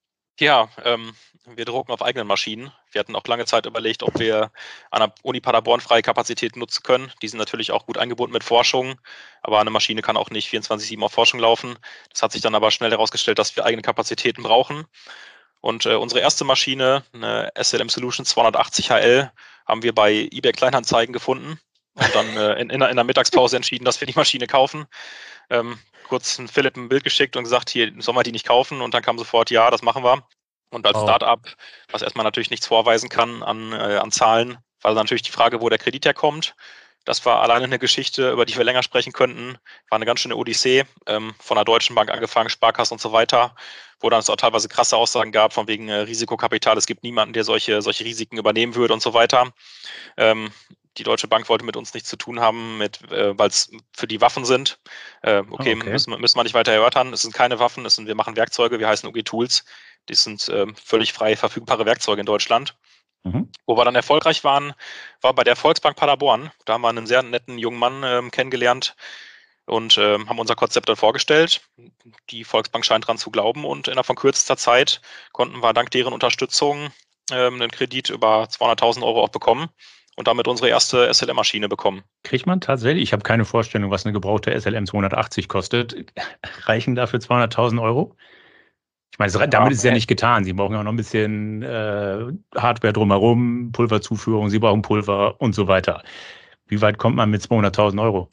Ja, ähm, wir drucken auf eigenen Maschinen. Wir hatten auch lange Zeit überlegt, ob wir an der Uni Paderborn freie Kapazitäten nutzen können. Die sind natürlich auch gut eingebunden mit Forschung, aber eine Maschine kann auch nicht vierundzwanzig sieben auf Forschung laufen. Das hat sich dann aber schnell herausgestellt, dass wir eigene Kapazitäten brauchen. Und äh, unsere erste Maschine, eine S L M Solutions zweihundertachtzig H L, haben wir bei eBay Kleinanzeigen gefunden und dann äh, in, in, in der Mittagspause entschieden, dass wir die Maschine kaufen. Ähm, kurz ein Philipp ein Bild geschickt und gesagt, hier sollen wir die nicht kaufen, und dann kam sofort, ja, das machen wir. Und als oh. Start-up, was erstmal natürlich nichts vorweisen kann an, äh, an Zahlen, war natürlich die Frage, wo der Kredit herkommt. Das war alleine eine Geschichte, über die wir länger sprechen könnten. War eine ganz schöne Odyssee, ähm, von der Deutschen Bank angefangen, Sparkasse und so weiter, wo dann es auch teilweise krasse Aussagen gab, von wegen äh, Risikokapital, es gibt niemanden, der solche, solche Risiken übernehmen würde und so weiter. Ähm, Die Deutsche Bank wollte mit uns nichts zu tun haben, mit, äh, weil es für die Waffen sind. Äh, okay, okay. Müssen, müssen wir nicht weiter erörtern. Es sind keine Waffen, es sind, wir machen Werkzeuge, wir heißen U G Tools. Die sind äh, völlig frei verfügbare Werkzeuge in Deutschland. Mhm. Wo wir dann erfolgreich waren, war bei der Volksbank Paderborn. Da haben wir einen sehr netten jungen Mann ähm, kennengelernt und ähm, haben unser Konzept dann vorgestellt. Die Volksbank scheint dran zu glauben und innerhalb von kürzester Zeit konnten wir dank deren Unterstützung ähm, einen Kredit über zweihunderttausend Euro auch bekommen und damit unsere erste S L M-Maschine bekommen. Kriegt man tatsächlich, ich habe keine Vorstellung, was eine gebrauchte S L M zweihundertachtzig kostet, reichen dafür zweihunderttausend Euro? Ich meine, damit ja, ist es ja nicht getan. Sie brauchen ja noch ein bisschen äh, Hardware drumherum, Pulverzuführung, Sie brauchen Pulver und so weiter. Wie weit kommt man mit zweihunderttausend Euro?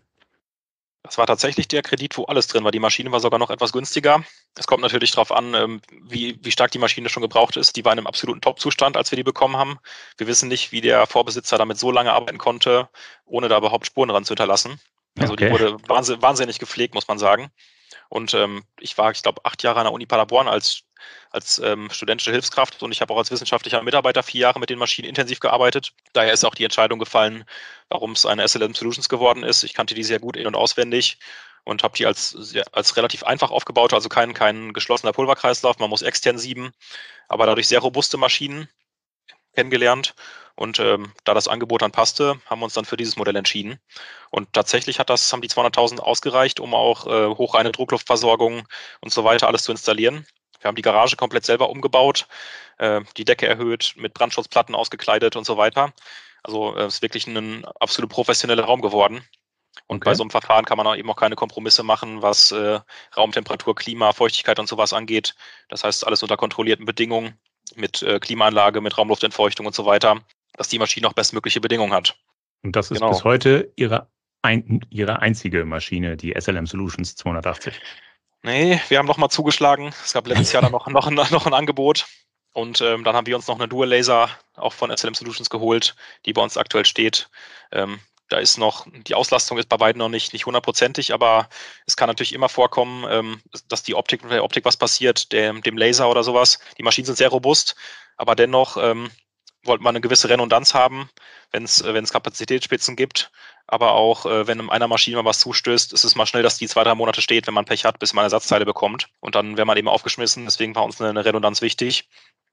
Das war tatsächlich der Kredit, wo alles drin war. Die Maschine war sogar noch etwas günstiger. Es kommt natürlich darauf an, wie, wie stark die Maschine schon gebraucht ist. Die war in einem absoluten Top-Zustand, als wir die bekommen haben. Wir wissen nicht, wie der Vorbesitzer damit so lange arbeiten konnte, ohne da überhaupt Spuren dran zu hinterlassen. Also okay. Die wurde wahnsinnig, wahnsinnig gepflegt, muss man sagen. Und ähm, ich war, ich glaube, acht Jahre an der Uni Paderborn als, als ähm, studentische Hilfskraft und ich habe auch als wissenschaftlicher Mitarbeiter vier Jahre mit den Maschinen intensiv gearbeitet. Daher ist auch die Entscheidung gefallen, warum es eine S L M Solutions geworden ist. Ich kannte die sehr gut in- und auswendig und habe die als, als relativ einfach aufgebaut, also kein, kein geschlossener Pulverkreislauf. Man muss extern sieben, aber dadurch sehr robuste Maschinen kennengelernt. Und ähm, da das Angebot dann passte, haben wir uns dann für dieses Modell entschieden. Und tatsächlich hat das, haben die zweihunderttausend ausgereicht, um auch äh, hochreine Druckluftversorgung und so weiter alles zu installieren. Wir haben die Garage komplett selber umgebaut, äh, die Decke erhöht, mit Brandschutzplatten ausgekleidet und so weiter. Also es äh, ist wirklich ein absolut professioneller Raum geworden. Und okay. Bei so einem Verfahren kann man auch eben auch keine Kompromisse machen, was äh, Raumtemperatur, Klima, Feuchtigkeit und sowas angeht. Das heißt, alles unter kontrollierten Bedingungen mit äh, Klimaanlage, mit Raumluftentfeuchtung und so weiter, dass die Maschine auch bestmögliche Bedingungen hat. Und das ist genau. bis heute Ihre, ein, Ihre einzige Maschine, die S L M Solutions zweihundertachtzig? Nee, wir haben nochmal zugeschlagen. Es gab letztes Jahr dann noch, noch, noch ein Angebot. Und ähm, dann haben wir uns noch eine Dual Laser auch von S L M Solutions geholt, die bei uns aktuell steht. Ähm, da ist noch, die Auslastung ist bei beiden noch nicht, nicht hundertprozentig, aber es kann natürlich immer vorkommen, ähm, dass die Optik, mit der Optik was passiert, dem, dem Laser oder sowas. Die Maschinen sind sehr robust, aber dennoch ähm, wollte man eine gewisse Redundanz haben, wenn es wenn es Kapazitätsspitzen gibt. Aber auch, äh, wenn einer Maschine mal was zustößt, ist es mal schnell, dass die zwei, drei Monate steht, wenn man Pech hat, bis man Ersatzteile bekommt. Und dann wäre man eben aufgeschmissen. Deswegen war uns eine, eine Redundanz wichtig.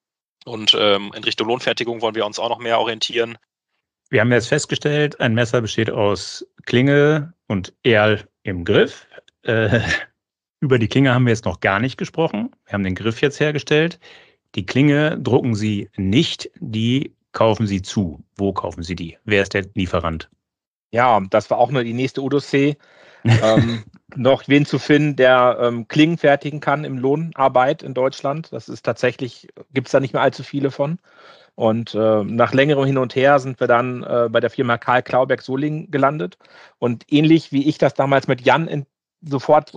Und ähm, in Richtung Lohnfertigung wollen wir uns auch noch mehr orientieren. Wir haben jetzt festgestellt, ein Messer besteht aus Klinge und Erl im Griff. Äh, über die Klinge haben wir jetzt noch gar nicht gesprochen. Wir haben den Griff jetzt hergestellt. Die Klinge drucken Sie nicht, die kaufen Sie zu. Wo kaufen Sie die? Wer ist der Lieferant? Ja, das war auch nur die nächste Odyssee. ähm, noch wen zu finden, der ähm, Klingen fertigen kann im Lohnarbeit in Deutschland. Das ist tatsächlich, gibt es da nicht mehr allzu viele von. Und äh, nach längerem Hin und Her sind wir dann äh, bei der Firma Karl Klauberg Solingen gelandet. Und ähnlich wie ich das damals mit Jan in, sofort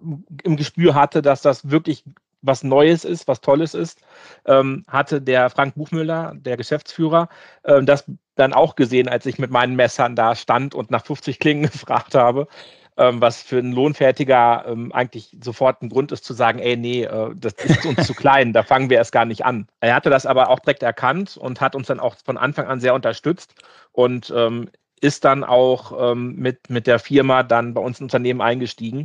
im Gespür hatte, dass das wirklich was Neues ist, was Tolles ist, ähm, hatte der Frank Buchmüller, der Geschäftsführer, äh, das dann auch gesehen, als ich mit meinen Messern da stand und nach fünfzig Klingen gefragt habe, ähm, was für ein Lohnfertiger ähm, eigentlich sofort ein Grund ist zu sagen, ey, nee, äh, das ist uns zu klein, da fangen wir erst gar nicht an. Er hatte das aber auch direkt erkannt und hat uns dann auch von Anfang an sehr unterstützt und ähm, ist dann auch ähm, mit, mit der Firma dann bei uns im Unternehmen eingestiegen.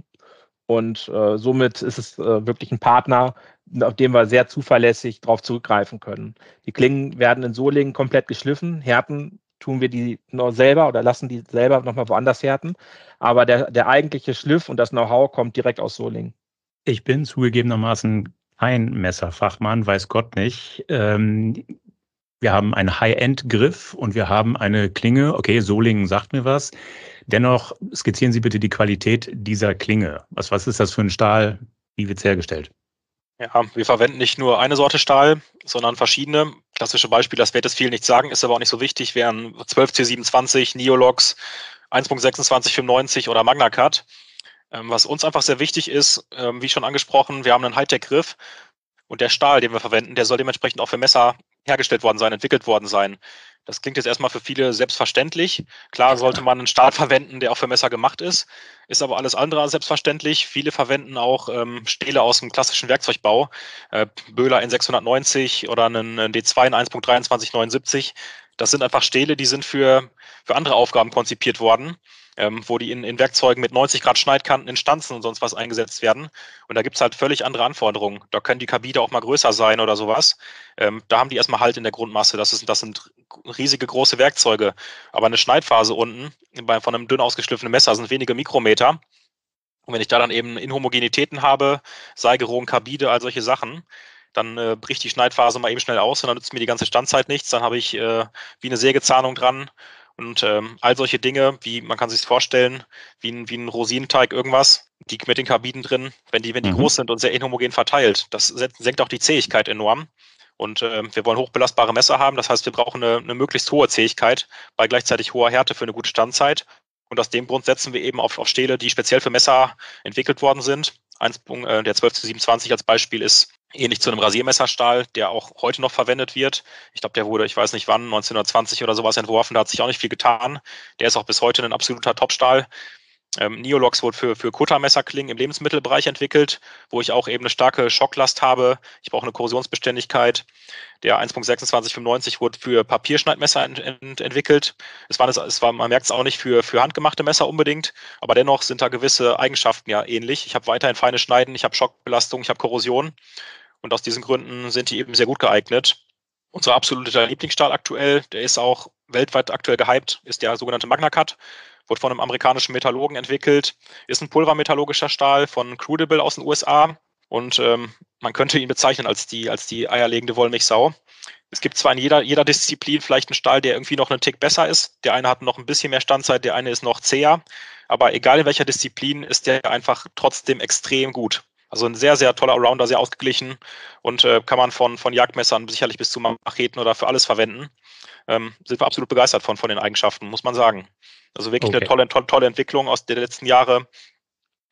Und äh, somit ist es äh, wirklich ein Partner, auf den wir sehr zuverlässig darauf zurückgreifen können. Die Klingen werden in Solingen komplett geschliffen. Härten tun wir die noch selber oder lassen die selber nochmal woanders härten. Aber der, der eigentliche Schliff und das Know-how kommt direkt aus Solingen. Ich bin zugegebenermaßen kein Messerfachmann, weiß Gott nicht. Ähm, wir haben einen High-End-Griff und wir haben eine Klinge. Okay, Solingen sagt mir was. Dennoch skizzieren Sie bitte die Qualität dieser Klinge. Was, was ist das für ein Stahl? Wie wird es hergestellt? Ja, wir verwenden nicht nur eine Sorte Stahl, sondern verschiedene. Klassische Beispiele, das wird jetzt viel nicht sagen, ist aber auch nicht so wichtig, wären zwölf C siebenundzwanzig, Neolox, eins Punkt sechsundzwanzig fünfundneunzig oder MagnaCut. Ähm, was uns einfach sehr wichtig ist, ähm, wie schon angesprochen, wir haben einen Hightech-Griff und der Stahl, den wir verwenden, der soll dementsprechend auch für Messer hergestellt worden sein, entwickelt worden sein. Das klingt jetzt erstmal für viele selbstverständlich. Klar sollte man einen Stahl verwenden, der auch für Messer gemacht ist, ist aber alles andere als selbstverständlich. Viele verwenden auch ähm, Stähle aus dem klassischen Werkzeugbau, äh, Böhler N sechshundertneunzig oder einen D zwei in eins Punkt dreiundzwanzig neunundsiebzig. Das sind einfach Stähle, die sind für, für andere Aufgaben konzipiert worden, ähm, wo die in, in Werkzeugen mit neunzig Grad Schneidkanten in Stanzen und sonst was eingesetzt werden. Und da gibt es halt völlig andere Anforderungen. Da können die Kabine auch mal größer sein oder sowas. Ähm, da haben die erstmal Halt in der Grundmasse. Das, ist, das sind riesige große Werkzeuge. Aber eine Schneidphase unten bei, von einem dünn ausgeschliffenen Messer sind wenige Mikrometer. Und wenn ich da dann eben Inhomogenitäten habe, Seigerung, Kabide, all solche Sachen, dann äh, bricht die Schneidphase mal eben schnell aus und dann nützt mir die ganze Standzeit nichts. Dann habe ich äh, wie eine Sägezahnung dran. Und ähm, all solche Dinge, wie man kann sich vorstellen, wie ein, wie ein Rosinenteig irgendwas, die mit den Kabinen drin, wenn die, wenn die mhm. groß sind und sehr inhomogen verteilt, das senkt auch die Zähigkeit enorm. Und äh, wir wollen hochbelastbare Messer haben, das heißt, wir brauchen eine, eine möglichst hohe Zähigkeit bei gleichzeitig hoher Härte für eine gute Standzeit. Und aus dem Grund setzen wir eben auf, auf Stähle, die speziell für Messer entwickelt worden sind. Eins, äh, der zwölf zu siebenundzwanzig als Beispiel ist ähnlich zu einem Rasiermesserstahl, der auch heute noch verwendet wird. Ich glaube, der wurde, ich weiß nicht wann, neunzehnhundertzwanzig oder sowas entworfen, da hat sich auch nicht viel getan. Der ist auch bis heute ein absoluter Topstahl. Ähm, Neolox wurde für, für Kuttermesserklingen im Lebensmittelbereich entwickelt, wo ich auch eben eine starke Schocklast habe. Ich brauche eine Korrosionsbeständigkeit. Der eins Punkt sechsundzwanzig fünfundneunzig wurde für Papierschneidmesser ent, ent, entwickelt. Es war, es war, man merkt es auch nicht für, für handgemachte Messer unbedingt, aber dennoch sind da gewisse Eigenschaften ja ähnlich. Ich habe weiterhin feine Schneiden, ich habe Schockbelastung, ich habe Korrosion und aus diesen Gründen sind die eben sehr gut geeignet. Unser absoluter Lieblingsstahl aktuell, der ist auch weltweit aktuell gehypt, ist der sogenannte MagnaCut. Wurde von einem amerikanischen Metallurgen entwickelt, ist ein pulvermetallurgischer Stahl von Crucible aus den U S A und ähm, man könnte ihn bezeichnen als die, als die eierlegende Wollmilchsau. Es gibt zwar in jeder, jeder Disziplin vielleicht einen Stahl, der irgendwie noch einen Tick besser ist. Der eine hat noch ein bisschen mehr Standzeit, der eine ist noch zäher. Aber egal in welcher Disziplin ist der einfach trotzdem extrem gut. Also ein sehr, sehr toller Allrounder, sehr ausgeglichen und äh, kann man von, von Jagdmessern sicherlich bis zu Macheten oder für alles verwenden. Ähm, sind wir absolut begeistert von, von den Eigenschaften, muss man sagen. Also wirklich okay. eine tolle, tolle, tolle Entwicklung aus der letzten Jahre.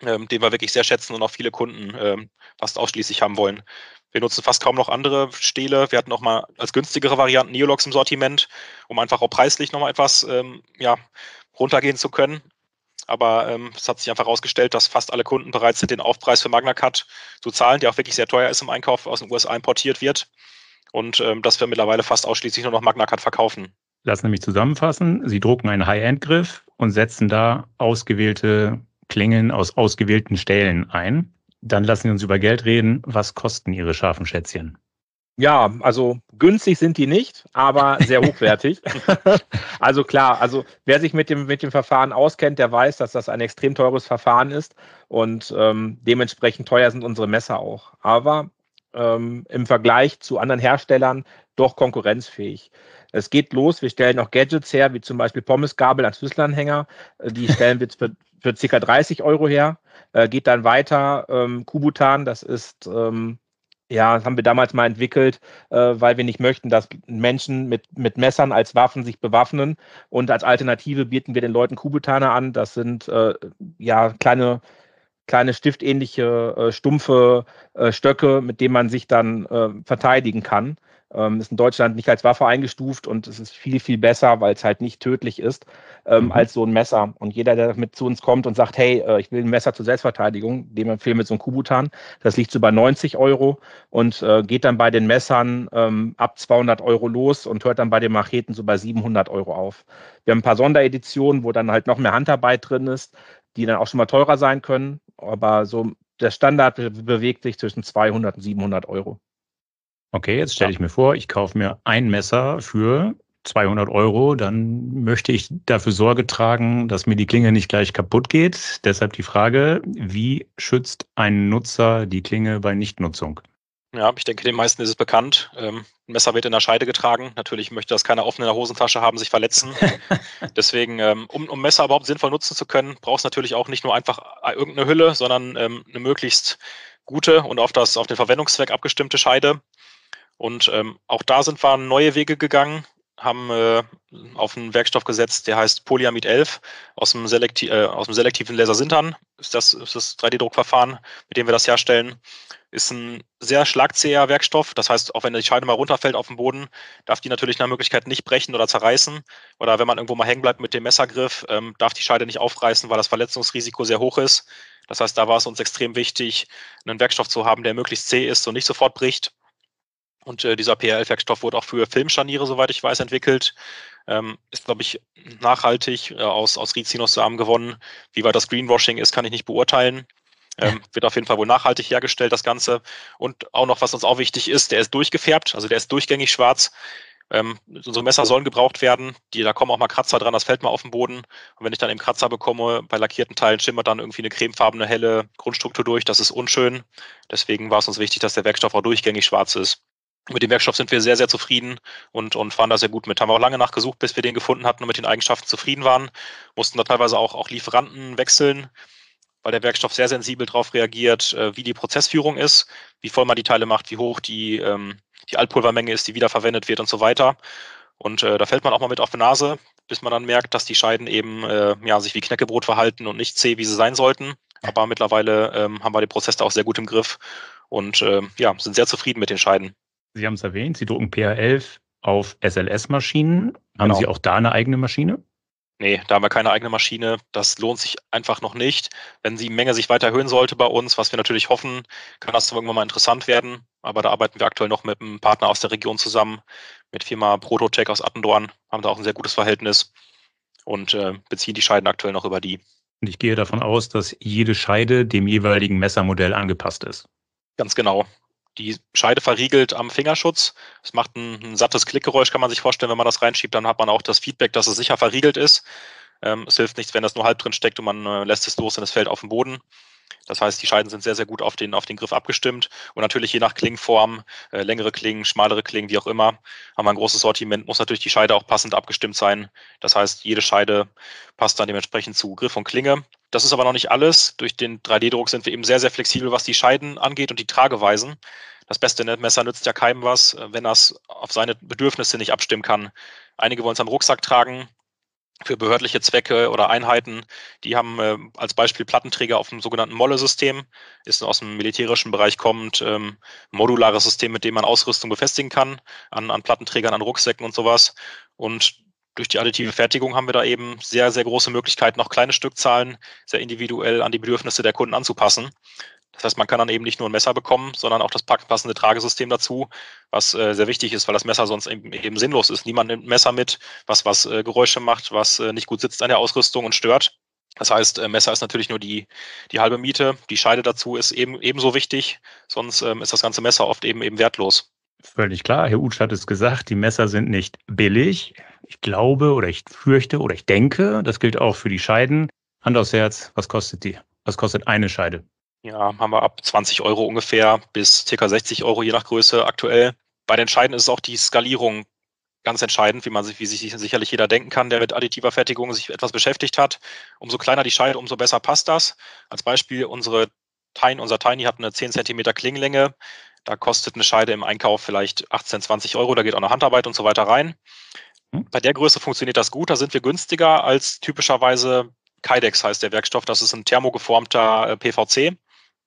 ähm, den wir wirklich sehr schätzen und auch viele Kunden ähm, fast ausschließlich haben wollen. Wir nutzen fast kaum noch andere Stähle. Wir hatten auch mal als günstigere Varianten Neolox im Sortiment, um einfach auch preislich nochmal etwas ähm, ja, runtergehen zu können. Aber ähm, es hat sich einfach herausgestellt, dass fast alle Kunden bereit sind, den Aufpreis für MagnaCut zu zahlen, der auch wirklich sehr teuer ist im Einkauf, aus den U S A importiert wird. Und ähm, dass wir mittlerweile fast ausschließlich nur noch MagnaCut verkaufen. Lass nämlich zusammenfassen. Sie drucken einen High-End-Griff und setzen da ausgewählte Klingen aus ausgewählten Stählen ein. Dann lassen Sie uns über Geld reden. Was kosten Ihre scharfen Schätzchen? Ja, also günstig sind die nicht, aber sehr hochwertig. Also klar, also wer sich mit dem, mit dem Verfahren auskennt, der weiß, dass das ein extrem teures Verfahren ist und ähm, dementsprechend teuer sind unsere Messer auch. Aber ähm, im Vergleich zu anderen Herstellern doch konkurrenzfähig. Es geht los, wir stellen auch Gadgets her, wie zum Beispiel Pommesgabel als Schlüsselanhänger. Die stellen wir für, für ca. dreißig Euro her. Äh, geht dann weiter, ähm, Kubutan, das ist... Ähm, Ja, das haben wir damals mal entwickelt, äh, weil wir nicht möchten, dass Menschen mit, mit Messern als Waffen sich bewaffnen. Und als Alternative bieten wir den Leuten Kubutane an. Das sind äh, ja kleine, kleine stiftähnliche, äh, stumpfe äh, Stöcke, mit denen man sich dann äh, verteidigen kann. Ähm, ist in Deutschland nicht als Waffe eingestuft und es ist viel, viel besser, weil es halt nicht tödlich ist, ähm, Mhm. als so ein Messer. Und jeder, der mit zu uns kommt und sagt, hey, äh, ich will ein Messer zur Selbstverteidigung, dem empfehlen wir so ein Kubutan. Das liegt so bei neunzig Euro und äh, geht dann bei den Messern ähm, ab zweihundert Euro los und hört dann bei den Macheten so bei siebenhundert Euro auf. Wir haben ein paar Sondereditionen, wo dann halt noch mehr Handarbeit drin ist, die dann auch schon mal teurer sein können. Aber so der Standard be bewegt sich zwischen zweihundert und siebenhundert Euro. Okay, jetzt stelle ich mir vor, ich kaufe mir ein Messer für zweihundert Euro. Dann möchte ich dafür Sorge tragen, dass mir die Klinge nicht gleich kaputt geht. Deshalb die Frage, wie schützt ein Nutzer die Klinge bei Nichtnutzung? Ja, ich denke, den meisten ist es bekannt. Ähm, ein Messer wird in der Scheide getragen. Natürlich möchte das keiner offen in der Hosentasche haben, sich verletzen. Deswegen, ähm, um, um Messer überhaupt sinnvoll nutzen zu können, braucht es natürlich auch nicht nur einfach irgendeine Hülle, sondern ähm, eine möglichst gute und auf, das, auf den Verwendungszweck abgestimmte Scheide. Und ähm, auch da sind wir neue Wege gegangen, haben äh, auf einen Werkstoff gesetzt, der heißt Polyamid elf aus dem, Selekti äh, aus dem selektiven Lasersintern. Ist das, ist das drei D-Druckverfahren, mit dem wir das herstellen. Ist ein sehr schlagzäher Werkstoff. Das heißt, auch wenn die Scheide mal runterfällt auf den Boden, darf die natürlich nach Möglichkeit nicht brechen oder zerreißen. Oder wenn man irgendwo mal hängen bleibt mit dem Messergriff, ähm, darf die Scheide nicht aufreißen, weil das Verletzungsrisiko sehr hoch ist. Das heißt, da war es uns extrem wichtig, einen Werkstoff zu haben, der möglichst zäh ist und nicht sofort bricht. Und äh, dieser P R elf-Werkstoff wurde auch für Filmscharniere, soweit ich weiß, entwickelt. Ähm, ist, glaube ich, nachhaltig äh, aus, aus Rizinussamen gewonnen. Wie weit das Greenwashing ist, kann ich nicht beurteilen. Ähm, wird auf jeden Fall wohl nachhaltig hergestellt, das Ganze. Und auch noch, was uns auch wichtig ist, der ist durchgefärbt, also der ist durchgängig schwarz. Ähm, unsere Messer sollen gebraucht werden. Die, da kommen auch mal Kratzer dran, das fällt mal auf den Boden. Und wenn ich dann eben Kratzer bekomme, bei lackierten Teilen schimmert dann irgendwie eine cremefarbene, helle Grundstruktur durch. Das ist unschön. Deswegen war es uns wichtig, dass der Werkstoff auch durchgängig schwarz ist. Mit dem Werkstoff sind wir sehr, sehr zufrieden und, und fahren da sehr gut mit. Haben wir auch lange nachgesucht, bis wir den gefunden hatten und mit den Eigenschaften zufrieden waren. Mussten da teilweise auch, auch Lieferanten wechseln, weil der Werkstoff sehr sensibel darauf reagiert, äh, wie die Prozessführung ist, wie voll man die Teile macht, wie hoch die, ähm, die Altpulvermenge ist, die wiederverwendet wird und so weiter. Und äh, da fällt man auch mal mit auf die Nase, bis man dann merkt, dass die Scheiden eben äh, ja, sich wie Knäckebrot verhalten und nicht zäh, wie sie sein sollten. Aber mittlerweile ähm, haben wir den Prozess da auch sehr gut im Griff und äh, ja, sind sehr zufrieden mit den Scheiden. Sie haben es erwähnt, Sie drucken P R elf auf S L S-Maschinen. Haben Genau. Sie auch da eine eigene Maschine? Nee, da haben wir keine eigene Maschine. Das lohnt sich einfach noch nicht. Wenn die Menge sich weiter erhöhen sollte bei uns, was wir natürlich hoffen, kann das irgendwann mal interessant werden. Aber da arbeiten wir aktuell noch mit einem Partner aus der Region zusammen, mit Firma Prototech aus Attendorn, haben da auch ein sehr gutes Verhältnis und äh, beziehen die Scheiden aktuell noch über die. Und ich gehe davon aus, dass jede Scheide dem jeweiligen Messermodell angepasst ist. Ganz genau. Die Scheide verriegelt am Fingerschutz. Es macht ein, ein sattes Klickgeräusch, kann man sich vorstellen. Wenn man das reinschiebt, dann hat man auch das Feedback, dass es sicher verriegelt ist. Ähm, es hilft nichts, wenn das nur halb drin steckt und man äh, lässt es los und es fällt auf den Boden. Das heißt, die Scheiden sind sehr, sehr gut auf den, auf den Griff abgestimmt. Und natürlich je nach Klingenform, äh, längere Klingen, schmalere Klingen, wie auch immer, haben wir ein großes Sortiment. Muss natürlich die Scheide auch passend abgestimmt sein. Das heißt, jede Scheide passt dann dementsprechend zu Griff und Klinge. Das ist aber noch nicht alles. Durch den drei D-Druck sind wir eben sehr, sehr flexibel, was die Scheiden angeht und die Trageweisen. Das beste Messer nützt ja keinem was, wenn das auf seine Bedürfnisse nicht abstimmen kann. Einige wollen es am Rucksack tragen. für behördliche Zwecke oder Einheiten. Die haben äh, als Beispiel Plattenträger auf dem sogenannten Molle-System, ist aus dem militärischen Bereich kommend, ähm, modulares System, mit dem man Ausrüstung befestigen kann, an, an Plattenträgern, an Rucksäcken und sowas. Und durch die additive Fertigung haben wir da eben sehr, sehr große Möglichkeiten, auch kleine Stückzahlen sehr individuell an die Bedürfnisse der Kunden anzupassen. Das heißt, man kann dann eben nicht nur ein Messer bekommen, sondern auch das passende Tragesystem dazu, was äh, sehr wichtig ist, weil das Messer sonst eben, eben sinnlos ist. Niemand nimmt ein Messer mit, was, was äh, Geräusche macht, was äh, nicht gut sitzt an der Ausrüstung und stört. Das heißt, äh, Messer ist natürlich nur die, die halbe Miete. Die Scheide dazu ist eben ebenso wichtig, sonst ähm, ist das ganze Messer oft eben eben wertlos. Völlig klar. Herr Utsch hat es gesagt, die Messer sind nicht billig. Ich glaube oder ich fürchte oder ich denke, das gilt auch für die Scheiden. Hand aufs Herz, was kostet die? Was kostet eine Scheide? Ja, haben wir ab zwanzig Euro ungefähr bis ca. sechzig Euro je nach Größe aktuell. Bei den Scheiden ist es auch die Skalierung ganz entscheidend, wie man sich, wie sich sicherlich jeder denken kann, der mit additiver Fertigung sich etwas beschäftigt hat. Umso kleiner die Scheide, umso besser passt das. Als Beispiel, unsere Tiny, unser Tiny hat eine zehn Zentimeter Klingenlänge. Da kostet eine Scheide im Einkauf vielleicht achtzehn, zwanzig Euro. Da geht auch noch Handarbeit und so weiter rein. Hm. Bei der Größe funktioniert das gut. Da sind wir günstiger als typischerweise Kydex heißt der Werkstoff. Das ist ein thermogeformter äh, P V C.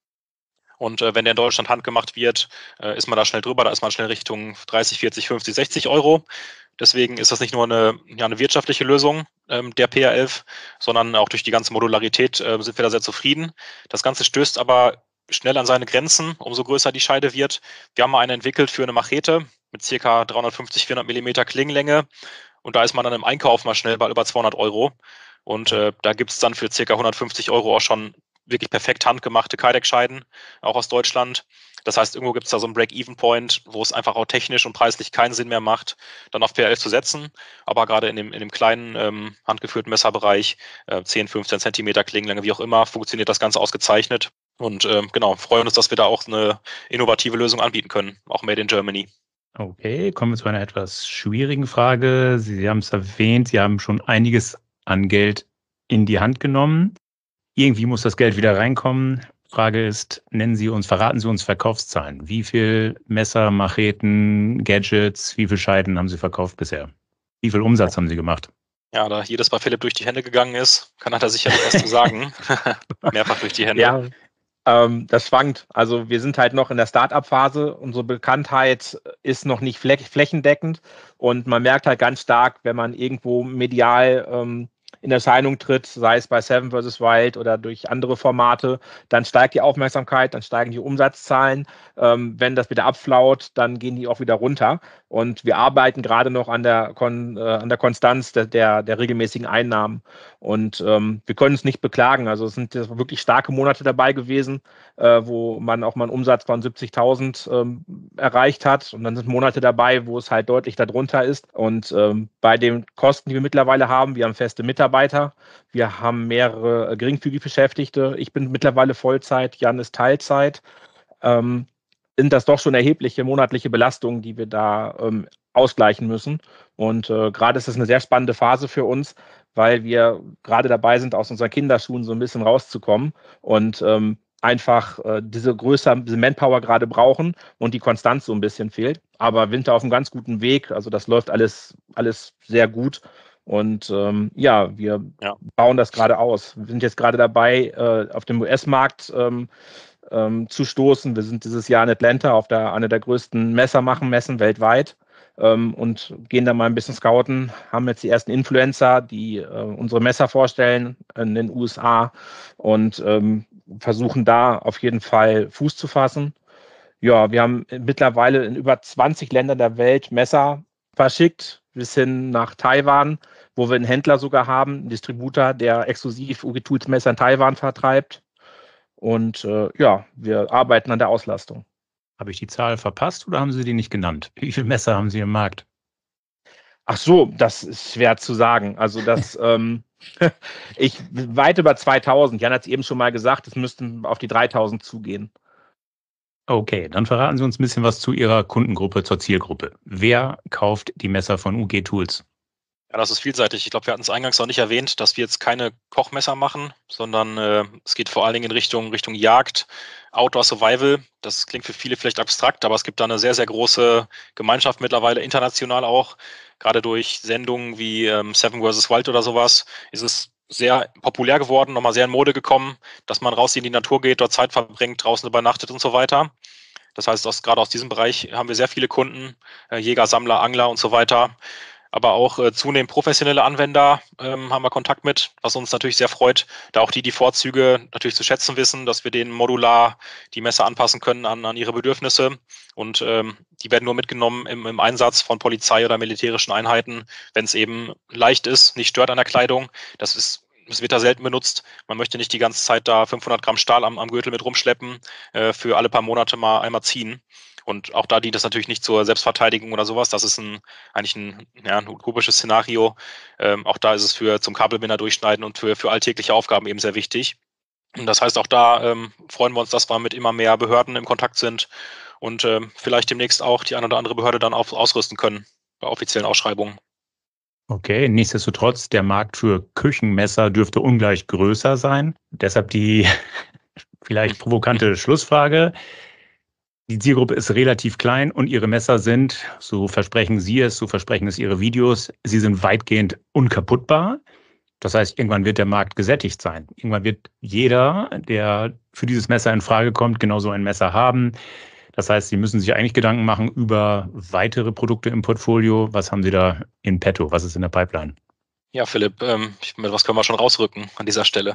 Und äh, wenn der in Deutschland handgemacht wird, äh, ist man da schnell drüber, da ist man schnell Richtung dreißig, vierzig, fünfzig, sechzig Euro. Deswegen ist das nicht nur eine, ja, eine wirtschaftliche Lösung, ähm, der P R elf, sondern auch durch die ganze Modularität äh, sind wir da sehr zufrieden. Das Ganze stößt aber schnell an seine Grenzen, umso größer die Scheide wird. Wir haben mal eine entwickelt für eine Machete mit ca. dreihundertfünfzig, vierhundert Millimeter Klingenlänge. Und da ist man dann im Einkauf mal schnell bei über zweihundert Euro. Und äh, da gibt es dann für ca. hundertfünfzig Euro auch schon wirklich perfekt handgemachte Kydex-Scheiden, auch aus Deutschland. Das heißt, irgendwo gibt es da so einen Break-Even-Point, wo es einfach auch technisch und preislich keinen Sinn mehr macht, dann auf P R elf zu setzen. Aber gerade in dem, in dem kleinen ähm, handgeführten Messerbereich, äh, zehn, fünfzehn Zentimeter Klingenlänge, wie auch immer, funktioniert das Ganze ausgezeichnet. Und ähm, genau, freuen uns, dass wir da auch eine innovative Lösung anbieten können, auch made in Germany. Okay, kommen wir zu einer etwas schwierigen Frage. Sie haben es erwähnt, Sie haben schon einiges an Geld in die Hand genommen. Irgendwie muss das Geld wieder reinkommen. Frage ist, nennen Sie uns, verraten Sie uns Verkaufszahlen. Wie viel Messer, Macheten, Gadgets, wie viele Scheiden haben Sie verkauft bisher? Wie viel Umsatz haben Sie gemacht? Ja, da jedes bei Philipp durch die Hände gegangen ist, kann er da sicherlich was zu sagen. Mehrfach durch die Hände. Ja, ähm, das schwankt. Also wir sind halt noch in der Start-up-Phase. Unsere Bekanntheit ist noch nicht flächendeckend. Und man merkt halt ganz stark, wenn man irgendwo medial ähm, in Erscheinung tritt, sei es bei Seven versus. Wild oder durch andere Formate, dann steigt die Aufmerksamkeit, dann steigen die Umsatzzahlen. Ähm, wenn das wieder abflaut, dann gehen die auch wieder runter. Und wir arbeiten gerade noch an der, Kon äh, an der Konstanz der, der, der regelmäßigen Einnahmen. Und ähm, wir können uns nicht beklagen. Also es sind wirklich starke Monate dabei gewesen, äh, wo man auch mal einen Umsatz von siebzigtausend ähm, erreicht hat. Und dann sind Monate dabei, wo es halt deutlich darunter ist. Und ähm, bei den Kosten, die wir mittlerweile haben, wir haben feste Mitarbeiter, wir haben mehrere geringfügig Beschäftigte. Ich bin mittlerweile Vollzeit, Jan ist Teilzeit. Ähm, sind das doch schon erhebliche monatliche Belastungen, die wir da ähm, ausgleichen müssen. Und äh, gerade ist es eine sehr spannende Phase für uns, weil wir gerade dabei sind, aus unseren Kinderschuhen so ein bisschen rauszukommen und ähm, einfach äh, diese größere diese Manpower gerade brauchen und die Konstanz so ein bisschen fehlt. Aber Winter auf einem ganz guten Weg. Also das läuft alles, alles sehr gut. Und ähm, ja, wir ja. bauen das gerade aus. Wir sind jetzt gerade dabei, äh, auf dem U S-Markt ähm, ähm, zu stoßen. Wir sind dieses Jahr in Atlanta auf der, einer der größten Messermachen-Messen weltweit ähm, und gehen da mal ein bisschen scouten. Haben jetzt die ersten Influencer, die äh, unsere Messer vorstellen in den U S A und ähm, versuchen da auf jeden Fall Fuß zu fassen. Ja, wir haben mittlerweile in über zwanzig Ländern der Welt Messer verschickt, bis hin nach Taiwan, wo wir einen Händler sogar haben, einen Distributor, der exklusiv U G Tools Messer in Taiwan vertreibt. Und äh, ja, wir arbeiten an der Auslastung. Habe ich die Zahl verpasst oder haben Sie die nicht genannt? Wie viele Messer haben Sie im Markt? Ach so, das ist schwer zu sagen. Also das, ähm, ich weit über zweitausend. Jan hat es eben schon mal gesagt, es müssten auf die dreitausend zugehen. Okay, dann verraten Sie uns ein bisschen was zu Ihrer Kundengruppe, zur Zielgruppe. Wer kauft die Messer von U G Tools? Ja, das ist vielseitig. Ich glaube, wir hatten es eingangs auch nicht erwähnt, dass wir jetzt keine Kochmesser machen, sondern äh, es geht vor allen Dingen in Richtung, Richtung Jagd, Outdoor Survival. Das klingt für viele vielleicht abstrakt, aber es gibt da eine sehr, sehr große Gemeinschaft mittlerweile, international auch, gerade durch Sendungen wie ähm, Seven versus. Wild oder sowas, ist es sehr populär geworden, nochmal sehr in Mode gekommen, dass man raus in die Natur geht, dort Zeit verbringt, draußen übernachtet und so weiter. Das heißt, aus, gerade aus diesem Bereich haben wir sehr viele Kunden, äh, Jäger, Sammler, Angler und so weiter. Aber auch äh, zunehmend professionelle Anwender ähm, haben wir Kontakt mit, was uns natürlich sehr freut, da auch die die Vorzüge natürlich zu schätzen wissen, dass wir denen modular die Messer anpassen können an, an ihre Bedürfnisse. Und ähm, die werden nur mitgenommen im, im Einsatz von Polizei oder militärischen Einheiten, wenn es eben leicht ist, nicht stört an der Kleidung. Das ist Es wird da selten benutzt. Man möchte nicht die ganze Zeit da fünfhundert Gramm Stahl am, am Gürtel mit rumschleppen, äh, für alle paar Monate mal einmal ziehen. Und auch da dient das natürlich nicht zur Selbstverteidigung oder sowas. Das ist ein, eigentlich ein, ja, ein utopisches Szenario. Ähm, auch da ist es für zum Kabelbinder durchschneiden und für, für alltägliche Aufgaben eben sehr wichtig. Und das heißt, auch da ähm, freuen wir uns, dass wir mit immer mehr Behörden im Kontakt sind und ähm, vielleicht demnächst auch die eine oder andere Behörde dann auf, ausrüsten können bei offiziellen Ausschreibungen. Okay, nichtsdestotrotz, der Markt für Küchenmesser dürfte ungleich größer sein. Deshalb die vielleicht provokante Schlussfrage. Die Zielgruppe ist relativ klein und Ihre Messer sind, so versprechen Sie es, so versprechen es Ihre Videos, sie sind weitgehend unkaputtbar. Das heißt, irgendwann wird der Markt gesättigt sein. Irgendwann wird jeder, der für dieses Messer in Frage kommt, genau so ein Messer haben. Das heißt, Sie müssen sich eigentlich Gedanken machen über weitere Produkte im Portfolio. Was haben Sie da in petto? Was ist in der Pipeline? Ja, Philipp, ähm, mit was können wir schon rausrücken an dieser Stelle?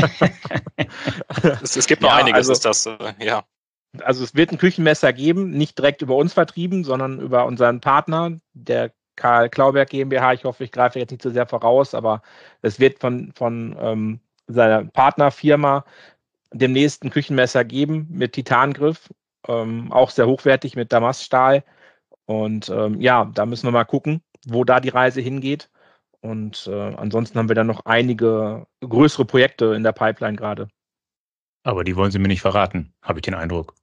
es, es gibt noch ja, einiges, also, ist das, äh, ja. Also es wird ein Küchenmesser geben, nicht direkt über uns vertrieben, sondern über unseren Partner, der Karl Klauberg GmbH. Ich hoffe, ich greife jetzt nicht zu sehr voraus, aber es wird von, von ähm, seiner Partnerfirma demnächst ein Küchenmesser geben mit Titangriff, ähm, auch sehr hochwertig mit Damaststahl. Und ähm, ja, da müssen wir mal gucken, wo da die Reise hingeht. Und äh, ansonsten haben wir dann noch einige größere Projekte in der Pipeline gerade. Aber die wollen Sie mir nicht verraten, habe ich den Eindruck.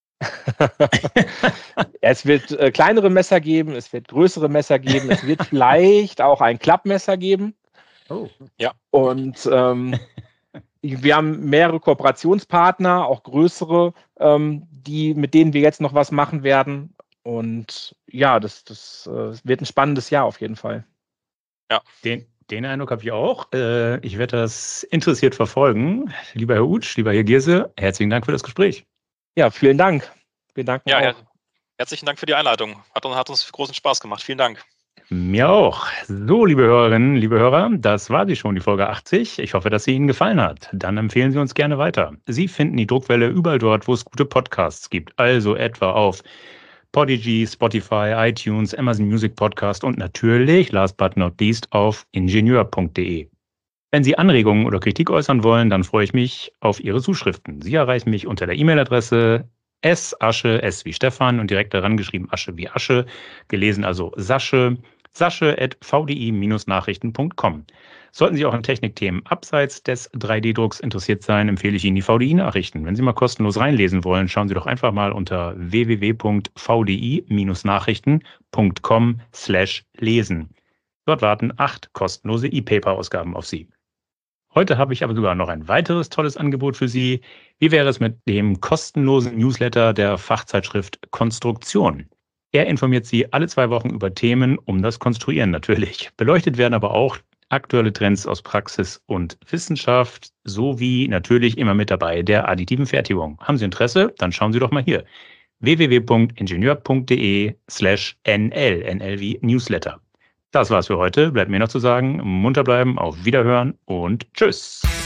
Es wird äh, kleinere Messer geben, es wird größere Messer geben, es wird vielleicht auch ein Klappmesser geben. Oh, ja. Und ähm, wir haben mehrere Kooperationspartner, auch größere, ähm, die, mit denen wir jetzt noch was machen werden. Und ja, das, das äh, wird ein spannendes Jahr auf jeden Fall. Ja, den, den Eindruck habe ich auch. Äh, ich werde das interessiert verfolgen. Lieber Herr Utsch, lieber Herr Gierse, herzlichen Dank für das Gespräch. Ja, vielen Dank. Wir danken ja, auch. Ja, herzlichen Dank für die Einleitung. Hat, hat uns großen Spaß gemacht. Vielen Dank. Mir auch. So, liebe Hörerinnen, liebe Hörer, das war sie schon, die Folge achtzig. Ich hoffe, dass sie Ihnen gefallen hat. Dann empfehlen Sie uns gerne weiter. Sie finden die Druckwelle überall dort, wo es gute Podcasts gibt. Also etwa auf Podigy, Spotify, iTunes, Amazon Music Podcast und natürlich, last but not least, auf ingenieur punkt de. Wenn Sie Anregungen oder Kritik äußern wollen, dann freue ich mich auf Ihre Zuschriften. Sie erreichen mich unter der E-Mail-Adresse s-asche, s wie Stefan und direkt daran geschrieben Asche wie Asche, gelesen also Sasche, sasche at v d i dash nachrichten punkt com. Sollten Sie auch an Technikthemen abseits des drei D Drucks interessiert sein, empfehle ich Ihnen die V D I-Nachrichten. Wenn Sie mal kostenlos reinlesen wollen, schauen Sie doch einfach mal unter w w w punkt v d i dash nachrichten punkt com slash lesen. Dort warten acht kostenlose E-Paper-Ausgaben auf Sie. Heute habe ich aber sogar noch ein weiteres tolles Angebot für Sie. Wie wäre es mit dem kostenlosen Newsletter der Fachzeitschrift Konstruktion? Er informiert Sie alle zwei Wochen über Themen um das Konstruieren natürlich. Beleuchtet werden aber auch aktuelle Trends aus Praxis und Wissenschaft sowie natürlich immer mit dabei der additiven Fertigung. Haben Sie Interesse? Dann schauen Sie doch mal hier. w w w punkt ingenieur punkt de slash n l, N L wie Newsletter. Das war's für heute. Bleibt mir noch zu sagen, munter bleiben, auf Wiederhören und tschüss.